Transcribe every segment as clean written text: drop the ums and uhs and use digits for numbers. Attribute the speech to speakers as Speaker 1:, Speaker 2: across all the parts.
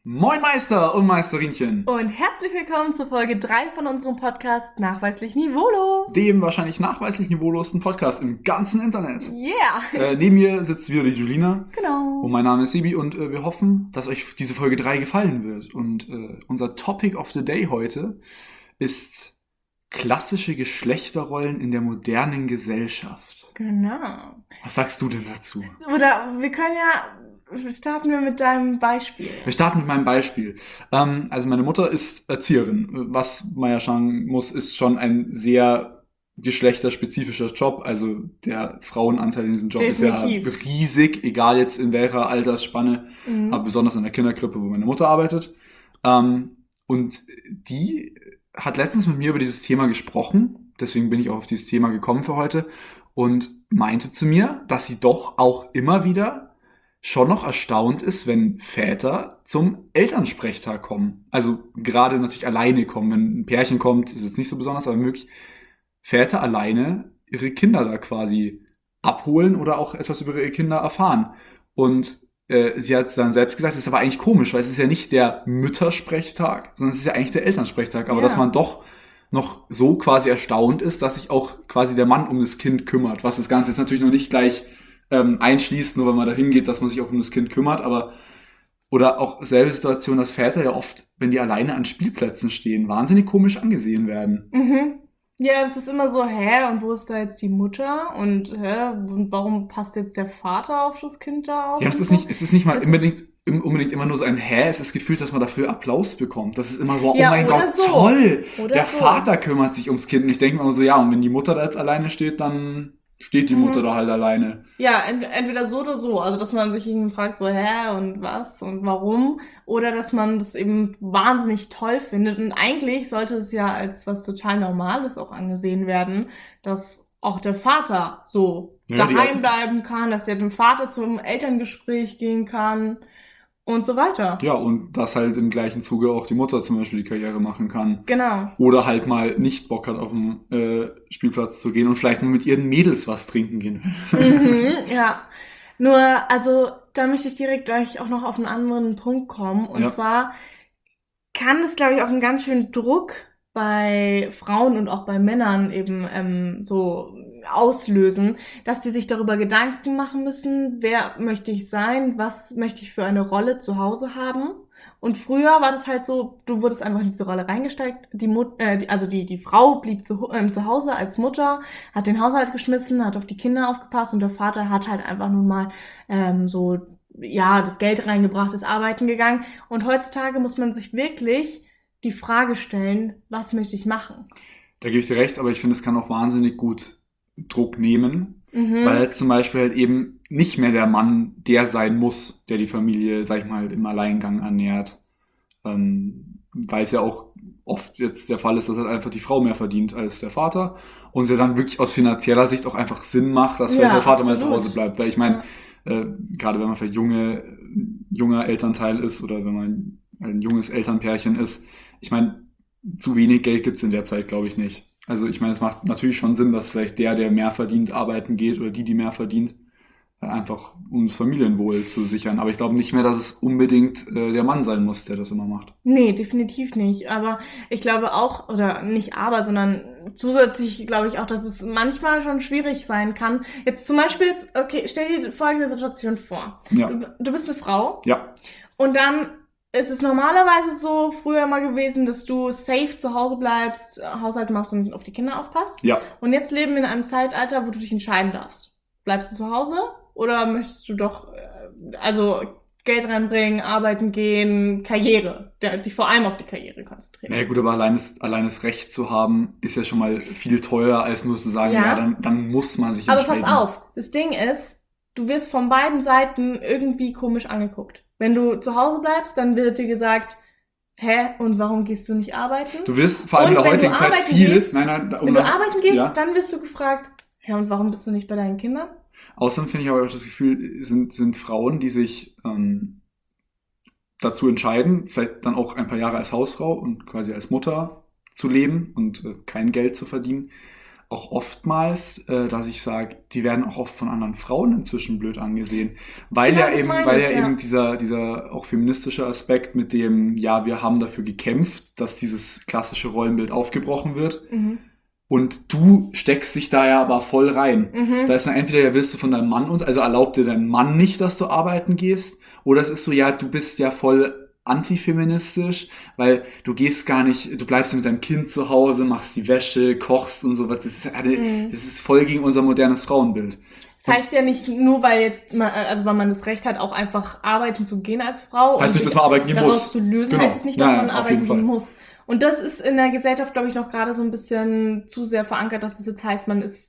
Speaker 1: Moin Meister und Meisterinchen,
Speaker 2: Und herzlich willkommen zur Folge 3 von unserem Podcast Nachweislich Niveaulos.
Speaker 1: dem wahrscheinlich nachweislich niveaulosesten Podcast im ganzen Internet.
Speaker 2: Yeah!
Speaker 1: Neben mir sitzt wieder die Julina und
Speaker 2: Genau.
Speaker 1: mein Name ist Sebi und wir hoffen, dass euch diese Folge 3 gefallen wird. Und unser Topic of the Day heute ist klassische Geschlechterrollen in der modernen Gesellschaft.
Speaker 2: Genau.
Speaker 1: Was sagst du denn dazu?
Speaker 2: Oder wir können ja, starten wir mit deinem Beispiel.
Speaker 1: Wir starten mit meinem Beispiel. Also meine Mutter ist Erzieherin. Was man ja sagen muss, ist schon ein sehr geschlechterspezifischer Job. Also der Frauenanteil in diesem Job ist ja
Speaker 2: Definitiv.
Speaker 1: riesig, egal jetzt in welcher Altersspanne, aber
Speaker 2: Mhm.
Speaker 1: besonders in der Kinderkrippe, wo meine Mutter arbeitet. Und die hat letztens mit mir über dieses Thema gesprochen. Deswegen bin ich auch auf dieses Thema gekommen für heute und meinte zu mir, dass sie doch auch immer wieder schon noch erstaunt ist, wenn Väter zum Elternsprechtag kommen. Also gerade natürlich alleine kommen. Wenn ein Pärchen kommt, ist es nicht so besonders, aber wirklich Väter alleine ihre Kinder da quasi abholen oder auch etwas über ihre Kinder erfahren. Und sie hat dann selbst gesagt, es ist aber eigentlich komisch, weil es ist ja nicht der Müttersprechtag, sondern es ist ja eigentlich der Elternsprechtag. Aber dass man
Speaker 2: Ja.
Speaker 1: doch noch so quasi erstaunt ist, dass sich auch quasi der Mann um das Kind kümmert, was das Ganze jetzt natürlich noch nicht gleich einschließt, nur wenn man da hingeht, dass man sich auch um das Kind kümmert, aber oder auch selbe Situation, dass Väter ja oft, wenn die alleine an Spielplätzen stehen, wahnsinnig komisch angesehen werden.
Speaker 2: Mhm. Ja, es ist immer so, und wo ist da jetzt die Mutter? Und warum passt jetzt der Vater auf das Kind da
Speaker 1: Ja,
Speaker 2: auf
Speaker 1: es
Speaker 2: und
Speaker 1: ist
Speaker 2: so?
Speaker 1: nicht, es ist nicht mal
Speaker 2: Das ist,
Speaker 1: unbedingt immer nur so ein Hä, es ist gefühlt, dass man dafür Applaus bekommt. Das ist immer so, oh
Speaker 2: ja,
Speaker 1: mein
Speaker 2: oder
Speaker 1: Gott,
Speaker 2: so.
Speaker 1: toll!
Speaker 2: Oder
Speaker 1: Der
Speaker 2: so.
Speaker 1: Vater kümmert sich ums Kind. Und ich denke mir immer so, ja, und wenn die Mutter da jetzt alleine steht, dann steht die Mutter
Speaker 2: Mhm.
Speaker 1: da halt alleine.
Speaker 2: Ja, entweder so oder so. Also, dass man sich irgendwie fragt, so, und was und warum? Oder dass man das eben wahnsinnig toll findet. Und eigentlich sollte es ja als was total Normales auch angesehen werden, dass auch der Vater so
Speaker 1: Ja,
Speaker 2: daheim bleiben kann, dass er dem Vater zum Elterngespräch gehen kann und so weiter.
Speaker 1: ja, und dass halt im gleichen Zuge auch die Mutter zum Beispiel die Karriere machen kann.
Speaker 2: Genau.
Speaker 1: Oder halt mal nicht Bock hat, auf den Spielplatz zu gehen und vielleicht mal mit ihren Mädels was trinken gehen.
Speaker 2: Mhm, ja. Nur, also, da möchte ich direkt gleich auch noch auf einen anderen Punkt kommen. Und
Speaker 1: Ja.
Speaker 2: zwar kann es, glaube ich, auch einen ganz schönen Druck bei Frauen und auch bei Männern eben so auslösen, dass die sich darüber Gedanken machen müssen, wer möchte ich sein, was möchte ich für eine Rolle zu Hause haben. Und früher war das halt so, du wurdest einfach in diese Rolle reingesteckt. Die Frau blieb zu Hause als Mutter, hat den Haushalt geschmissen, hat auf die Kinder aufgepasst und der Vater hat halt einfach nun mal so ja, das Geld reingebracht, ist arbeiten gegangen. Und heutzutage muss man sich wirklich die Frage stellen, was möchte ich machen?
Speaker 1: Da gebe ich dir recht, aber ich finde, es kann auch wahnsinnig gut Druck nehmen, weil
Speaker 2: Mhm.
Speaker 1: jetzt zum Beispiel halt eben nicht mehr der Mann der sein muss, der die Familie, sag ich mal, im Alleingang ernährt. Weil es ja auch oft jetzt der Fall ist, dass halt einfach die Frau mehr verdient als der Vater und es ja dann wirklich aus finanzieller Sicht auch einfach Sinn macht, dass vielleicht der
Speaker 2: Ja,
Speaker 1: Vater mal zu Hause
Speaker 2: absolut.
Speaker 1: bleibt. Weil ich meine,
Speaker 2: Ja.
Speaker 1: gerade wenn man vielleicht junger Elternteil ist oder wenn man ein junges Elternpärchen ist, ich meine, zu wenig Geld gibt's in der Zeit, glaube ich, nicht. Also ich meine, es macht natürlich schon Sinn, dass vielleicht der mehr verdient, arbeiten geht oder die mehr verdient, einfach um das Familienwohl zu sichern. Aber ich glaube nicht mehr, dass es unbedingt der Mann sein muss, der das immer macht.
Speaker 2: Nee, definitiv nicht. Aber ich glaube auch, oder nicht aber, sondern zusätzlich glaube ich auch, dass es manchmal schon schwierig sein kann. Jetzt zum Beispiel, okay, stell dir folgende Situation vor.
Speaker 1: Ja,
Speaker 2: Du bist eine Frau.
Speaker 1: ja,
Speaker 2: Und dann ist es normalerweise so früher immer gewesen, dass du safe zu Hause bleibst, Haushalt machst und auf die Kinder aufpasst.
Speaker 1: ja.
Speaker 2: Und jetzt leben wir in einem Zeitalter, wo du dich entscheiden darfst. Bleibst du zu Hause oder möchtest du doch, also Geld reinbringen, arbeiten gehen, Karriere, dich vor allem auf die Karriere konzentrieren?
Speaker 1: Naja gut, aber allein das Recht zu haben, ist ja schon mal viel teurer, als nur zu sagen, ja,
Speaker 2: Ja,
Speaker 1: dann muss man sich
Speaker 2: aber pass
Speaker 1: entscheiden.
Speaker 2: auf, das Ding ist, du wirst von beiden Seiten irgendwie komisch angeguckt. Wenn du zu Hause bleibst, dann wird dir gesagt, und warum gehst du nicht arbeiten?
Speaker 1: Du wirst vor allem in
Speaker 2: Und
Speaker 1: der
Speaker 2: wenn du
Speaker 1: heutigen Zeit
Speaker 2: arbeiten
Speaker 1: viel,
Speaker 2: gehst,
Speaker 1: nein,
Speaker 2: wenn du arbeiten gehst,
Speaker 1: ja.
Speaker 2: dann wirst du gefragt, und warum bist du nicht bei deinen Kindern?
Speaker 1: Außerdem finde ich aber auch das Gefühl, sind Frauen, die sich dazu entscheiden, vielleicht dann auch ein paar Jahre als Hausfrau und quasi als Mutter zu leben und kein Geld zu verdienen, auch oftmals, dass ich sage, die werden auch oft von anderen Frauen inzwischen blöd angesehen, weil
Speaker 2: Genau,
Speaker 1: ja
Speaker 2: das
Speaker 1: eben,
Speaker 2: meine
Speaker 1: weil
Speaker 2: ich,
Speaker 1: ja eben
Speaker 2: ja.
Speaker 1: dieser auch feministische Aspekt mit dem, ja, wir haben dafür gekämpft, dass dieses klassische Rollenbild aufgebrochen wird.
Speaker 2: Mhm.
Speaker 1: Und du steckst dich da ja aber voll rein. Da
Speaker 2: Mhm.
Speaker 1: ist dann entweder, ja, willst du von deinem Mann und, also erlaubt dir dein Mann nicht, dass du arbeiten gehst, oder es ist so, ja, du bist ja voll antifeministisch, weil du gehst gar nicht, du bleibst mit deinem Kind zu Hause, machst die Wäsche, kochst und sowas.
Speaker 2: Mhm.
Speaker 1: Das ist voll gegen unser modernes Frauenbild.
Speaker 2: Das
Speaker 1: Und
Speaker 2: heißt ja nicht nur, weil jetzt man, also weil man das Recht hat, auch einfach arbeiten zu gehen als Frau
Speaker 1: heißt
Speaker 2: und
Speaker 1: nicht,
Speaker 2: sich
Speaker 1: dass man arbeiten gehen
Speaker 2: daraus zu
Speaker 1: muss.
Speaker 2: lösen, heißt es
Speaker 1: Genau.
Speaker 2: nicht, dass man
Speaker 1: Nein, auf jeden
Speaker 2: arbeiten gehen
Speaker 1: Fall.
Speaker 2: muss. Und das ist in der Gesellschaft, glaube ich, noch gerade so ein bisschen zu sehr verankert, dass es jetzt heißt,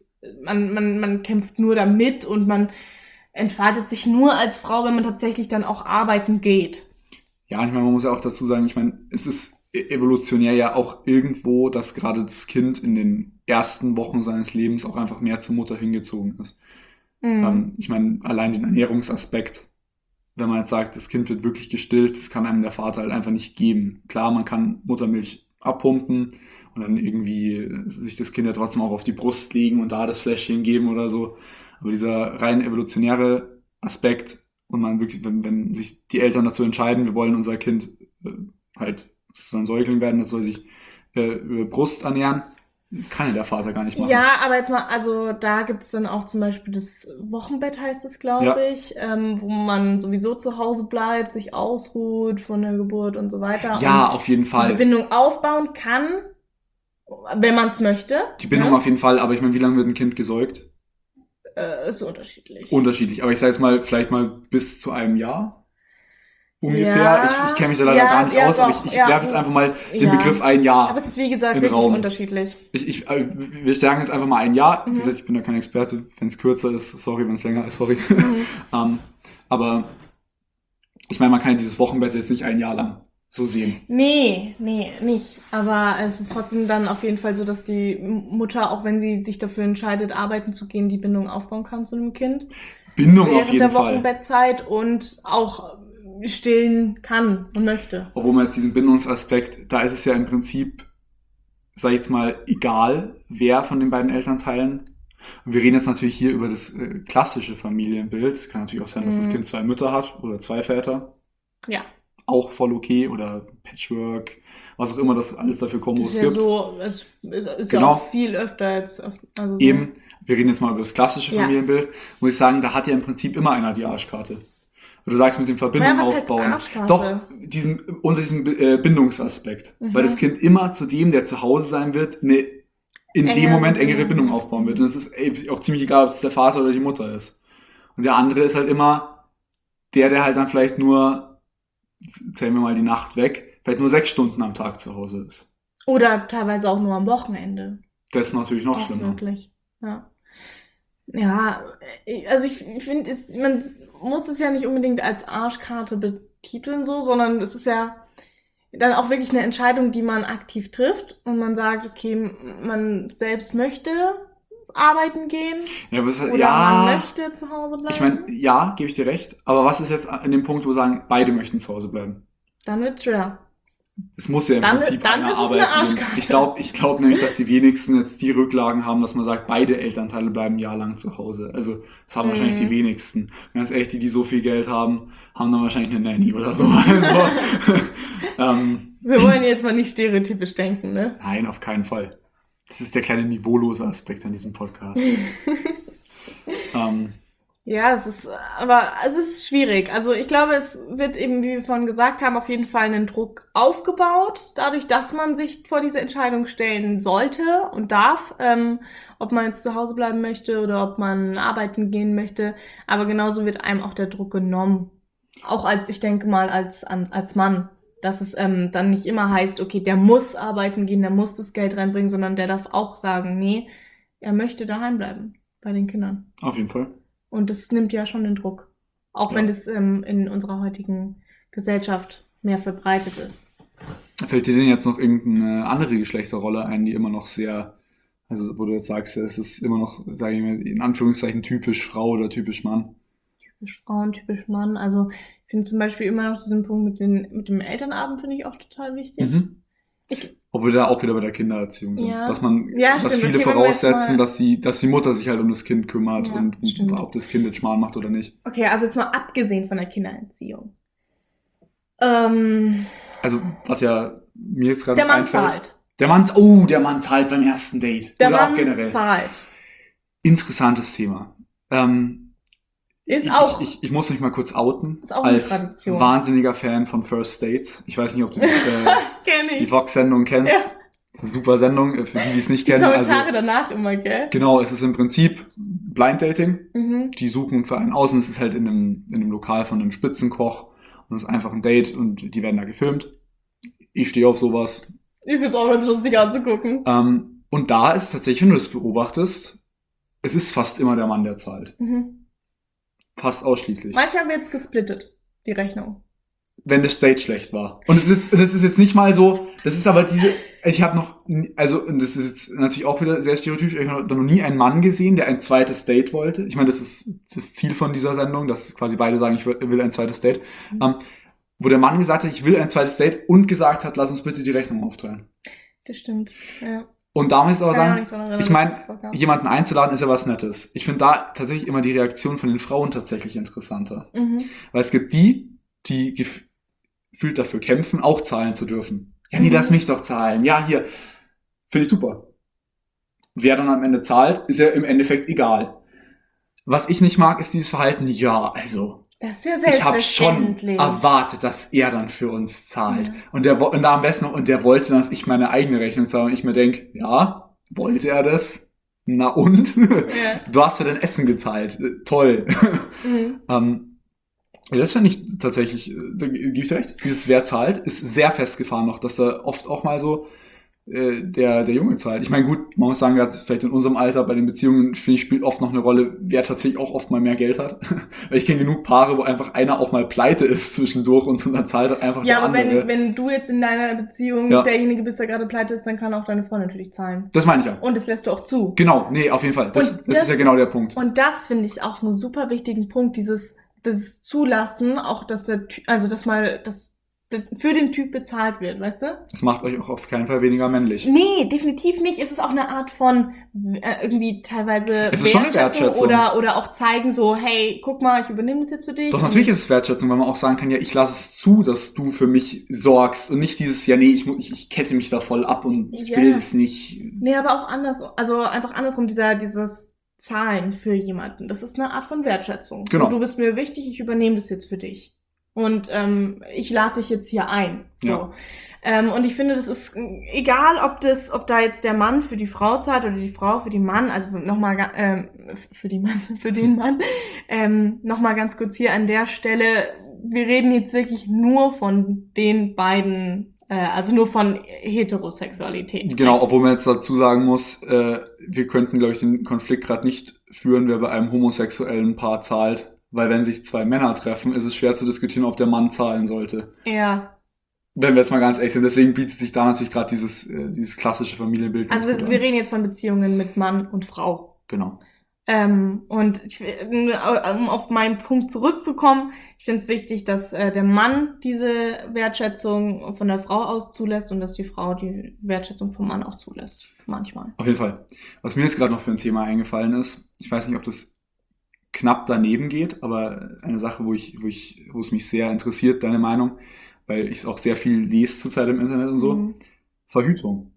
Speaker 2: man kämpft nur damit und man entfaltet sich nur als Frau, wenn man tatsächlich dann auch arbeiten geht.
Speaker 1: Ja, ich meine, man muss ja auch dazu sagen, ich meine, es ist evolutionär ja auch irgendwo, dass gerade das Kind in den ersten Wochen seines Lebens auch einfach mehr zur Mutter hingezogen ist.
Speaker 2: Mhm.
Speaker 1: Ich meine, allein den Ernährungsaspekt, wenn man jetzt sagt, das Kind wird wirklich gestillt, das kann einem der Vater halt einfach nicht geben. Klar, man kann Muttermilch abpumpen und dann irgendwie sich das Kind ja trotzdem auch auf die Brust legen und da das Fläschchen geben oder so. Aber dieser rein evolutionäre Aspekt und man wirklich, wenn sich die Eltern dazu entscheiden, wir wollen unser Kind äh, halt, das soll ein Säugling werden, das soll sich über Brust ernähren, das kann ja der Vater gar nicht machen.
Speaker 2: Ja, aber jetzt mal, also da gibt's dann auch zum Beispiel das Wochenbett, heißt es, glaube
Speaker 1: Ja,
Speaker 2: ich, wo man sowieso zu Hause bleibt, sich ausruht von der Geburt und so weiter und
Speaker 1: ja, auf jeden
Speaker 2: diese
Speaker 1: Fall.
Speaker 2: Bindung aufbauen kann, wenn man es möchte,
Speaker 1: Die Bindung
Speaker 2: ne?
Speaker 1: auf jeden Fall, aber ich meine, wie lange wird ein Kind gesäugt?
Speaker 2: Ist unterschiedlich.
Speaker 1: Unterschiedlich. Aber ich sage jetzt mal, vielleicht mal bis zu einem Jahr ungefähr. Ich
Speaker 2: Ja,
Speaker 1: kenne mich da leider gar
Speaker 2: ja,
Speaker 1: nicht
Speaker 2: ja,
Speaker 1: aus, aber
Speaker 2: doch,
Speaker 1: ich
Speaker 2: ja,
Speaker 1: werfe jetzt einfach mal den Begriff
Speaker 2: ja.
Speaker 1: ein
Speaker 2: Aber es
Speaker 1: Jahr
Speaker 2: ist wie gesagt
Speaker 1: in den
Speaker 2: wirklich
Speaker 1: Raum.
Speaker 2: unterschiedlich.
Speaker 1: Wir sagen jetzt einfach mal ein Jahr. Wie
Speaker 2: Mhm.
Speaker 1: gesagt, ich bin da kein Experte. Wenn es kürzer ist, sorry, wenn es länger ist, sorry.
Speaker 2: Mhm.
Speaker 1: Aber ich meine, man kann dieses Wochenbett jetzt nicht ein Jahr lang so sehen.
Speaker 2: Nee, nicht. Aber es ist trotzdem dann auf jeden Fall so, dass die Mutter, auch wenn sie sich dafür entscheidet, arbeiten zu gehen, die Bindung aufbauen kann zu einem Kind
Speaker 1: Bindung auf
Speaker 2: während
Speaker 1: jeden
Speaker 2: der
Speaker 1: Fall.
Speaker 2: Wochenbettzeit und auch stillen kann und möchte.
Speaker 1: Obwohl man jetzt diesen Bindungsaspekt, da ist es ja im Prinzip, sag ich jetzt mal, egal, wer von den beiden Elternteilen. Und wir reden jetzt natürlich hier über das klassische Familienbild. Es kann natürlich auch sein, dass das
Speaker 2: Mhm.
Speaker 1: Kind zwei Mütter hat oder zwei Väter.
Speaker 2: Ja,
Speaker 1: Auch voll okay. Oder Patchwork, was auch immer das alles dafür
Speaker 2: das ist
Speaker 1: Kombos
Speaker 2: ja
Speaker 1: gibt.
Speaker 2: so, es ist ja auch
Speaker 1: Genau.
Speaker 2: viel öfter jetzt, also so.
Speaker 1: Eben, wir reden jetzt mal über das klassische
Speaker 2: Ja.
Speaker 1: Familienbild. Muss ich sagen, da hat ja im Prinzip immer einer die Arschkarte. Und du sagst mit dem Verbindung
Speaker 2: Ja, was heißt
Speaker 1: aufbauen.
Speaker 2: Arschkarte?
Speaker 1: Doch, unter diesem Bindungsaspekt. Weil das
Speaker 2: Mhm.
Speaker 1: Kind immer zu dem, der zu Hause sein wird, eine in dem
Speaker 2: Engere
Speaker 1: Moment engere
Speaker 2: Bindung.
Speaker 1: Bindung aufbauen wird. Und es ist auch ziemlich egal, ob es der Vater oder die Mutter ist. Und der andere ist halt immer der halt dann vielleicht nur, zählen wir mal die Nacht weg, vielleicht nur 6 Stunden am Tag zu Hause ist.
Speaker 2: Oder teilweise auch nur am Wochenende.
Speaker 1: Das ist natürlich noch
Speaker 2: Auch
Speaker 1: schlimmer.
Speaker 2: möglich. Ja. Ja, also ich finde, man muss es ja nicht unbedingt als Arschkarte betiteln so, sondern es ist ja dann auch wirklich eine Entscheidung, die man aktiv trifft und man sagt, okay, man selbst möchte arbeiten gehen
Speaker 1: Ja, aber
Speaker 2: oder man
Speaker 1: ja,
Speaker 2: möchte zu Hause
Speaker 1: ich meine,
Speaker 2: bleiben,
Speaker 1: ja, gebe ich dir recht. Aber was ist jetzt an dem Punkt, wo wir sagen, beide möchten zu Hause bleiben?
Speaker 2: dann wird's schwer.
Speaker 1: Es muss ja im
Speaker 2: Dann,
Speaker 1: Prinzip
Speaker 2: dann
Speaker 1: einer
Speaker 2: ist es eine
Speaker 1: arbeiten gehen.
Speaker 2: Arschkarte.
Speaker 1: Ich glaube nämlich, dass die wenigsten jetzt die Rücklagen haben, dass man sagt, beide Elternteile bleiben ein Jahr lang zu Hause. Also das haben wahrscheinlich die
Speaker 2: Mhm.
Speaker 1: wenigsten. Ganz ehrlich, die so viel Geld haben, haben dann wahrscheinlich eine Nanny oder so. Also,
Speaker 2: Wir wollen jetzt mal nicht stereotypisch denken, ne?
Speaker 1: nein, auf keinen Fall. Das ist der kleine niveaulose Aspekt an diesem Podcast. ähm,
Speaker 2: Ja, es ist schwierig. Also ich glaube, es wird eben, wie wir vorhin gesagt haben, auf jeden Fall einen Druck aufgebaut, dadurch, dass man sich vor diese Entscheidung stellen sollte und darf, ob man jetzt zu Hause bleiben möchte oder ob man arbeiten gehen möchte. Aber genauso wird einem auch der Druck genommen. Auch ich denke mal, als Mann. Dass es dann nicht immer heißt, okay, der muss arbeiten gehen, der muss das Geld reinbringen, sondern der darf auch sagen, nee, er möchte daheim bleiben bei den Kindern.
Speaker 1: auf jeden Fall.
Speaker 2: Und das nimmt ja schon den Druck. Auch wenn
Speaker 1: Ja.
Speaker 2: das in unserer heutigen Gesellschaft mehr verbreitet ist.
Speaker 1: Fällt dir denn jetzt noch irgendeine andere Geschlechterrolle ein, die immer noch sehr, also wo du jetzt sagst, es ist immer noch, sage ich mal, in Anführungszeichen typisch Frau oder typisch Mann?
Speaker 2: Typisch Frauen, typisch Mann. Also ich finde zum Beispiel immer noch diesen Punkt mit dem Elternabend finde ich auch total wichtig.
Speaker 1: Mhm. Obwohl wir da auch wieder bei der Kindererziehung sind.
Speaker 2: Ja.
Speaker 1: Dass
Speaker 2: Ja,
Speaker 1: dass
Speaker 2: stimmt.
Speaker 1: viele
Speaker 2: Okay, wenn wir jetzt
Speaker 1: voraussetzen,
Speaker 2: mal-
Speaker 1: dass die Mutter sich halt um das Kind kümmert
Speaker 2: Ja,
Speaker 1: und
Speaker 2: stimmt.
Speaker 1: ob das Kind jetzt Schmarrn macht oder nicht.
Speaker 2: Okay, also jetzt mal abgesehen von der Kindererziehung.
Speaker 1: Also, was ja mir jetzt gerade
Speaker 2: Der Mann
Speaker 1: einfällt.
Speaker 2: zahlt.
Speaker 1: Der Mann zahlt beim ersten Date.
Speaker 2: Der
Speaker 1: oder
Speaker 2: Mann
Speaker 1: auch generell.
Speaker 2: zahlt.
Speaker 1: Interessantes Thema.
Speaker 2: Ist auch.
Speaker 1: Ich muss mich mal kurz outen.
Speaker 2: Ist auch eine
Speaker 1: Als
Speaker 2: Tradition.
Speaker 1: wahnsinniger Fan von First Dates. Ich weiß nicht, ob du
Speaker 2: Kenn ich.
Speaker 1: die Vox-Sendung kennst.
Speaker 2: Ja.
Speaker 1: Das ist eine super Sendung, für die, die es nicht
Speaker 2: Die
Speaker 1: kennen.
Speaker 2: Kommentare
Speaker 1: Also,
Speaker 2: danach immer, gell?
Speaker 1: genau, es ist im Prinzip Blind Dating.
Speaker 2: Mhm.
Speaker 1: Die suchen für einen aus und es ist halt in einem Lokal von einem Spitzenkoch. Und es ist einfach ein Date und die werden da gefilmt. Ich stehe auf sowas.
Speaker 2: Ich find's auch ganz lustig anzugucken.
Speaker 1: Und da ist tatsächlich, wenn du das beobachtest, es ist fast immer der Mann, der zahlt.
Speaker 2: Mhm.
Speaker 1: Fast ausschließlich.
Speaker 2: Manchmal wird's gesplittet, die Rechnung.
Speaker 1: Wenn das Date schlecht war. Und das ist jetzt nicht mal so, das ist aber ich habe noch, also, und das ist jetzt natürlich auch wieder sehr stereotypisch, ich habe noch nie einen Mann gesehen, der ein zweites Date wollte. Ich meine, das ist das Ziel von dieser Sendung, dass quasi beide sagen, ich will ein zweites Date. Wo der Mann gesagt hat, ich will ein zweites Date und gesagt hat, lass uns bitte die Rechnung aufteilen.
Speaker 2: Das stimmt, ja.
Speaker 1: Und da muss ich aber sagen, ich meine,
Speaker 2: meine,
Speaker 1: jemanden einzuladen ist ja was Nettes. Ich finde da tatsächlich immer die Reaktion von den Frauen tatsächlich interessanter. Weil es gibt die gefühlt dafür kämpfen, auch zahlen zu dürfen. Ja, nee, lass mich doch zahlen. Ja, hier. Finde ich super. Wer dann am Ende zahlt, ist ja im Endeffekt egal. Was ich nicht mag, ist dieses Verhalten, ja, also,
Speaker 2: das ist ja
Speaker 1: ich habe schon
Speaker 2: selbstverständlich.
Speaker 1: erwartet, dass er dann für uns zahlt.
Speaker 2: Ja.
Speaker 1: Und da am besten noch, und der wollte, dass ich meine eigene Rechnung zahle. Und ich mir denke, ja, wollte er das? Na und?
Speaker 2: Ja.
Speaker 1: Du hast ja dein Essen gezahlt. Toll. Ja, das finde ich tatsächlich, da gebe ich dir recht, dieses wer zahlt, ist sehr festgefahren noch, dass da oft auch mal so der Junge zahlt. Ich meine, gut, man muss sagen, gerade vielleicht in unserem Alter bei den Beziehungen, finde ich, spielt oft noch eine Rolle, wer tatsächlich auch oft mal mehr Geld hat. Weil ich kenne genug Paare, wo einfach einer auch mal pleite ist zwischendurch und so dann zahlt halt einfach
Speaker 2: Ja,
Speaker 1: der
Speaker 2: aber
Speaker 1: andere.
Speaker 2: wenn du jetzt in deiner Beziehung
Speaker 1: Ja.
Speaker 2: derjenige bist, der gerade pleite ist, dann kann auch deine Frau natürlich zahlen.
Speaker 1: Das meine ich ja.
Speaker 2: Und das lässt du auch zu.
Speaker 1: Genau, nee, auf jeden Fall. Das ist ja genau der Punkt.
Speaker 2: Und das finde ich auch einen super wichtigen Punkt, dieses Zulassen, auch dass dass für den Typ bezahlt wird, weißt du?
Speaker 1: Das macht euch auch auf keinen Fall weniger männlich.
Speaker 2: Nee, definitiv nicht. Es ist auch eine Art von irgendwie teilweise
Speaker 1: Es ist schon eine Wertschätzung.
Speaker 2: oder auch zeigen so, hey, guck mal, ich übernehme das jetzt für dich.
Speaker 1: Doch natürlich ist es Wertschätzung, weil man auch sagen kann, ja, ich lasse es zu, dass du für mich sorgst und nicht dieses, ja, nee, ich kette mich da voll ab und ich
Speaker 2: Ja.
Speaker 1: will es nicht.
Speaker 2: Nee, aber auch andersrum, also einfach andersrum, dieses Zahlen für jemanden. Das ist eine Art von Wertschätzung.
Speaker 1: Genau.
Speaker 2: Und du bist mir wichtig, ich übernehme das jetzt für dich. Und ich lade dich jetzt hier ein. So.
Speaker 1: Ja.
Speaker 2: Und ich finde, das ist egal, ob da jetzt der Mann für die Frau zahlt oder die Frau für den Mann, also nochmal für den Mann, nochmal ganz kurz hier an der Stelle, wir reden jetzt wirklich nur von den beiden, also nur von Heterosexualität.
Speaker 1: Genau, obwohl man jetzt dazu sagen muss, wir könnten, glaube ich, den Konflikt gerade nicht führen, wer bei einem homosexuellen Paar zahlt. Weil wenn sich zwei Männer treffen, ist es schwer zu diskutieren, ob der Mann zahlen sollte.
Speaker 2: Ja.
Speaker 1: Wenn wir jetzt mal ganz ehrlich sind. Deswegen bietet sich da natürlich gerade dieses klassische Familienbild ganz
Speaker 2: Also
Speaker 1: gut
Speaker 2: wir
Speaker 1: an.
Speaker 2: reden jetzt von Beziehungen mit Mann und Frau.
Speaker 1: Genau.
Speaker 2: Und um auf meinen Punkt zurückzukommen, ich finde es wichtig, dass der Mann diese Wertschätzung von der Frau aus zulässt und dass die Frau die Wertschätzung vom Mann auch zulässt. Manchmal.
Speaker 1: Auf jeden Fall. Was mir jetzt gerade noch für ein Thema eingefallen ist, ich weiß nicht, ob das knapp daneben geht, aber eine Sache, wo es mich sehr interessiert, deine Meinung, weil ich es auch sehr viel lese zurzeit im Internet und so. Verhütung.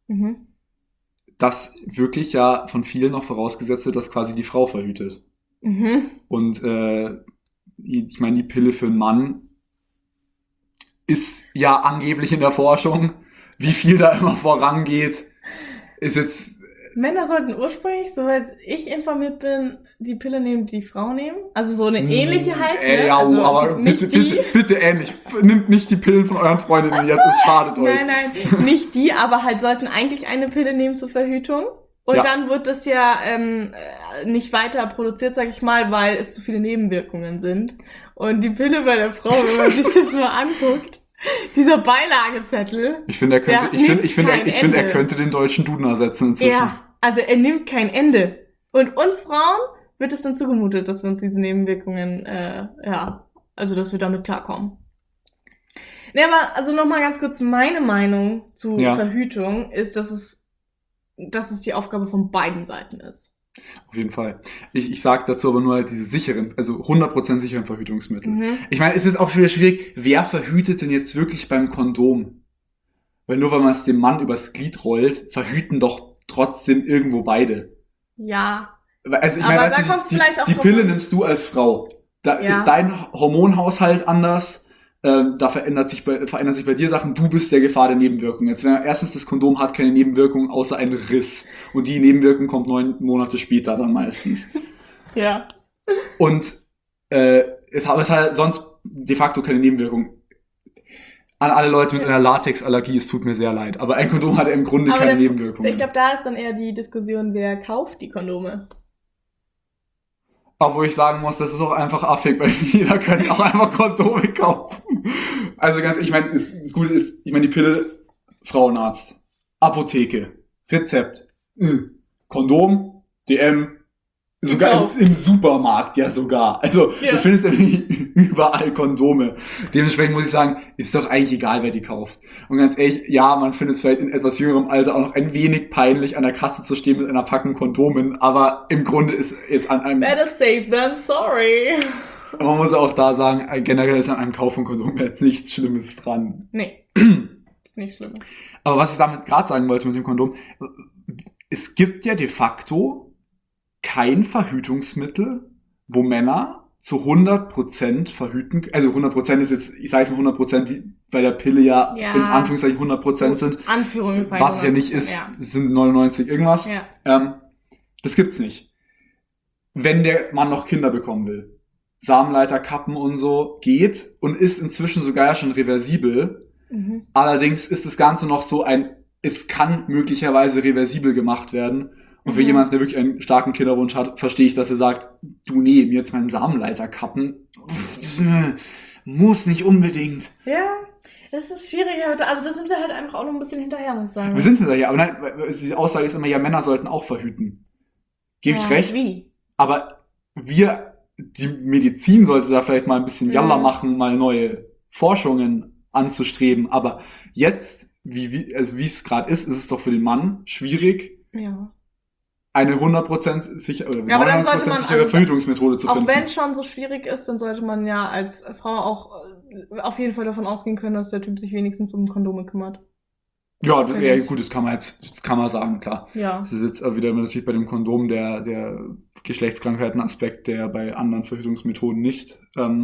Speaker 1: Das wirklich ja von vielen noch vorausgesetzt wird, dass quasi die Frau verhütet. Und ich meine, die Pille für einen Mann ist ja angeblich in der Forschung, wie viel da immer vorangeht, ist jetzt...
Speaker 2: Männer sollten ursprünglich, soweit ich informiert bin, die Pille nehmen, die die Frau nehmen. Also so eine ähnliche halt. Ne?
Speaker 1: Ja,
Speaker 2: also
Speaker 1: aber
Speaker 2: nicht
Speaker 1: bitte ähnlich. Nimmt nicht die Pillen von euren Freundinnen jetzt, es schadet euch.
Speaker 2: Nein, nicht die, aber halt sollten eigentlich eine Pille nehmen zur Verhütung. Und dann wird das ja nicht weiter produziert, sag ich mal, weil es zu viele Nebenwirkungen sind. Und die Pille bei der Frau, wenn man sich das mal anguckt, dieser Beilagezettel.
Speaker 1: Ich finde, er könnte den deutschen Duden ersetzen inzwischen.
Speaker 2: Ja, also er nimmt kein Ende. Und uns Frauen wird es dann zugemutet, dass wir uns diese Nebenwirkungen, also dass wir damit klarkommen. Nee, aber also nochmal ganz kurz meine Meinung zu
Speaker 1: Ja.
Speaker 2: Verhütung ist, dass es die Aufgabe von beiden Seiten ist.
Speaker 1: Auf jeden Fall. Ich sage dazu aber nur halt diese sicheren, also 100% sicheren Verhütungsmittel. Ich meine, es ist auch wieder schwierig, wer verhütet denn jetzt wirklich beim Kondom? Weil nur weil man es dem Mann übers Glied rollt, verhüten doch trotzdem irgendwo beide.
Speaker 2: Ja.
Speaker 1: Also ich
Speaker 2: Aber
Speaker 1: meine,
Speaker 2: da
Speaker 1: weißt du,
Speaker 2: kommt's vielleicht auch
Speaker 1: die
Speaker 2: drauf
Speaker 1: Pille
Speaker 2: an.
Speaker 1: nimmst du als Frau. Da
Speaker 2: Ja.
Speaker 1: ist dein Hormonhaushalt anders. Da verändert sich bei dir Sachen. Du bist der Gefahr der Nebenwirkungen. Jetzt, erstens, das Kondom hat keine Nebenwirkungen außer einen Riss. Und die Nebenwirkung kommt 9 Monate später dann meistens.
Speaker 2: Ja.
Speaker 1: Und es hat halt sonst de facto keine Nebenwirkung. An alle Leute mit einer Latexallergie, es tut mir sehr leid. Aber ein Kondom hat im Grunde
Speaker 2: Aber
Speaker 1: keine
Speaker 2: das-
Speaker 1: Nebenwirkungen.
Speaker 2: Ich glaube, da ist dann eher die Diskussion, wer kauft die Kondome.
Speaker 1: Obwohl ich sagen muss, das ist auch einfach affig, weil jeder kann auch einfach Kondome kaufen. Also ganz, ich meine, das Gute ist, ich meine, die Pille, Frauenarzt, Apotheke, Rezept, Kondom, DM, sogar
Speaker 2: Gekauft.
Speaker 1: im Supermarkt ja sogar. Also
Speaker 2: Ja.
Speaker 1: du findest irgendwie überall Kondome. Dementsprechend muss ich sagen, ist doch eigentlich egal, wer die kauft. Und ganz ehrlich, ja, man findet es vielleicht in etwas jüngerem Alter auch noch ein wenig peinlich, an der Kasse zu stehen mit einer Packung Kondomen, aber im Grunde ist jetzt an einem...
Speaker 2: Better safe than sorry.
Speaker 1: Man muss auch da sagen, generell ist an einem Kauf von Kondom jetzt nichts Schlimmes dran.
Speaker 2: Nee. Nicht schlimm.
Speaker 1: Aber was ich damit gerade sagen wollte mit dem Kondom, es gibt ja de facto kein Verhütungsmittel, wo Männer zu 100% verhüten, also 100% ist jetzt, ich sage es mal 100%, wie bei der Pille ja,
Speaker 2: Ja.
Speaker 1: in Anführungszeichen 100% sind,
Speaker 2: Anführungszeichen.
Speaker 1: was es ja nicht ist,
Speaker 2: Ja.
Speaker 1: es sind 99 irgendwas.
Speaker 2: Ja.
Speaker 1: Das gibt's nicht. Wenn der Mann noch Kinder bekommen will. Samenleiterkappen und so geht und ist inzwischen sogar ja schon reversibel.
Speaker 2: Mhm.
Speaker 1: Allerdings ist das Ganze noch so es kann möglicherweise reversibel gemacht werden. Und für
Speaker 2: Mhm.
Speaker 1: jemanden, der wirklich einen starken Kinderwunsch hat, verstehe ich, dass er sagt, du nee, mir jetzt meinen Samenleiterkappen, muss nicht unbedingt.
Speaker 2: Ja, das ist schwierig. Also da sind wir halt einfach auch noch ein bisschen hinterher, muss ich sagen.
Speaker 1: Wir sind hinterher, aber nein, die Aussage ist immer, ja, Männer sollten auch verhüten. Gebe ich recht,
Speaker 2: Wie?
Speaker 1: aber die Medizin sollte da vielleicht mal ein bisschen Jalla machen, mal neue Forschungen anzustreben. Aber jetzt, wie es gerade ist es doch für den Mann schwierig,
Speaker 2: Ja.
Speaker 1: eine 100% sichere oder
Speaker 2: Ja, aber dann sollte
Speaker 1: 99%
Speaker 2: man,
Speaker 1: sichere
Speaker 2: also,
Speaker 1: Verhütungsmethode zu
Speaker 2: Auch
Speaker 1: finden.
Speaker 2: wenn es schon so schwierig ist, dann sollte man ja als Frau auch auf jeden Fall davon ausgehen können, dass der Typ sich wenigstens um Kondome kümmert.
Speaker 1: Ja, das
Speaker 2: Finde
Speaker 1: wäre
Speaker 2: ich.
Speaker 1: gut, das kann man sagen, klar.
Speaker 2: Ja.
Speaker 1: Das ist jetzt auch wieder natürlich bei dem Kondom der Geschlechtskrankheiten-Aspekt, der bei anderen Verhütungsmethoden nicht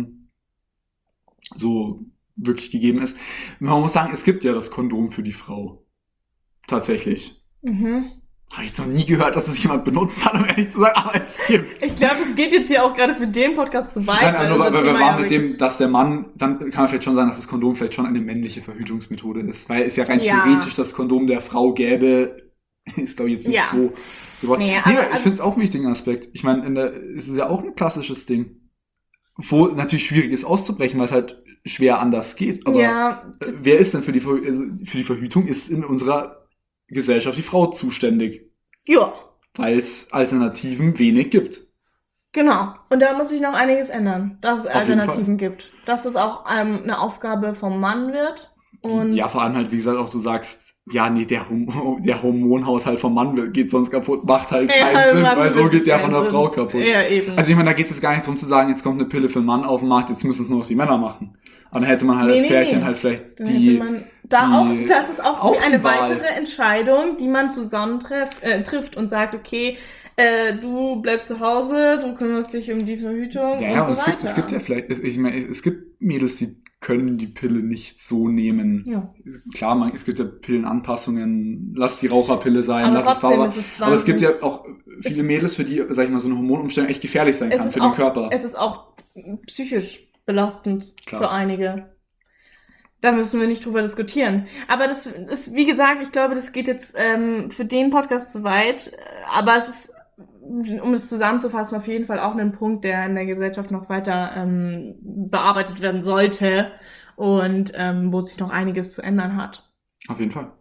Speaker 1: so wirklich gegeben ist. Man muss sagen, es gibt ja das Kondom für die Frau. Tatsächlich.
Speaker 2: Mhm.
Speaker 1: Habe ich jetzt noch nie gehört, dass es jemand benutzt hat, um ehrlich zu sagen, aber es gibt.
Speaker 2: Ich glaube, es geht jetzt hier auch gerade für den Podcast zu weit.
Speaker 1: Nein, nur weil wir
Speaker 2: Thema
Speaker 1: waren
Speaker 2: ja
Speaker 1: mit dem, dass der Mann, dann kann man vielleicht schon sagen, dass das Kondom vielleicht schon eine männliche Verhütungsmethode ist, weil es ja rein
Speaker 2: Ja.
Speaker 1: theoretisch das Kondom der Frau gäbe, ist glaube ich jetzt nicht
Speaker 2: Ja.
Speaker 1: so gewollt.
Speaker 2: Nee,
Speaker 1: Nee,
Speaker 2: aber-
Speaker 1: ich finde es auch einen wichtigen Aspekt. Ich meine, es ist ja auch ein klassisches Ding, wo natürlich schwierig ist auszubrechen, weil es halt schwer anders geht. Aber
Speaker 2: Ja,
Speaker 1: wer ist denn für die Verhütung ist in unserer Gesellschaft die Frau zuständig,
Speaker 2: ja,
Speaker 1: weil es Alternativen wenig gibt.
Speaker 2: genau. Und da muss sich noch einiges ändern, dass es
Speaker 1: Auf jeden
Speaker 2: Alternativen gibt. Dass es auch eine Aufgabe vom Mann wird. Und
Speaker 1: Ja, vor allem halt, wie gesagt, auch du sagst, ja, nee, der Hormonhaushalt vom Mann geht sonst kaputt, macht halt keinen Sinn, weil so geht der von der Frau kaputt.
Speaker 2: Ja, eben.
Speaker 1: Also ich meine, da geht es jetzt gar nicht darum zu sagen, jetzt kommt eine Pille für einen Mann auf den Markt, jetzt müssen es nur noch die Männer machen. Aber dann hätte man halt als Pärchen halt vielleicht
Speaker 2: Dann
Speaker 1: die...
Speaker 2: hätte man da
Speaker 1: die-
Speaker 2: auch, das ist auch
Speaker 1: auch
Speaker 2: eine
Speaker 1: die Wahl.
Speaker 2: weitere Entscheidung, die man zusammen trifft und sagt, okay, du bleibst zu Hause, du kümmerst dich um die Verhütung
Speaker 1: Ja,
Speaker 2: und
Speaker 1: und
Speaker 2: so
Speaker 1: es gibt ja
Speaker 2: weiter.
Speaker 1: vielleicht, ich meine, es gibt Mädels, die können die Pille nicht so nehmen.
Speaker 2: Ja.
Speaker 1: Klar, es gibt ja Pillenanpassungen, lass die Raucherpille sein,
Speaker 2: Aber
Speaker 1: lass es
Speaker 2: trotzdem
Speaker 1: Bauer.
Speaker 2: ist es
Speaker 1: Aber es gibt ja
Speaker 2: wahnsinnig-
Speaker 1: auch viele Mädels, für die, sag ich mal, so eine Hormonumstellung echt gefährlich sein
Speaker 2: Es
Speaker 1: kann
Speaker 2: ist
Speaker 1: für den
Speaker 2: auch-
Speaker 1: Körper.
Speaker 2: Es ist auch psychisch belastend
Speaker 1: Klar.
Speaker 2: für einige. Da müssen wir nicht drüber diskutieren. Aber das ist, wie gesagt, ich glaube, das geht jetzt für den Podcast zu weit. Aber es ist, um es zusammenzufassen, auf jeden Fall auch ein Punkt, der in der Gesellschaft noch weiter bearbeitet werden sollte und wo sich noch einiges zu ändern hat.
Speaker 1: Auf jeden Fall.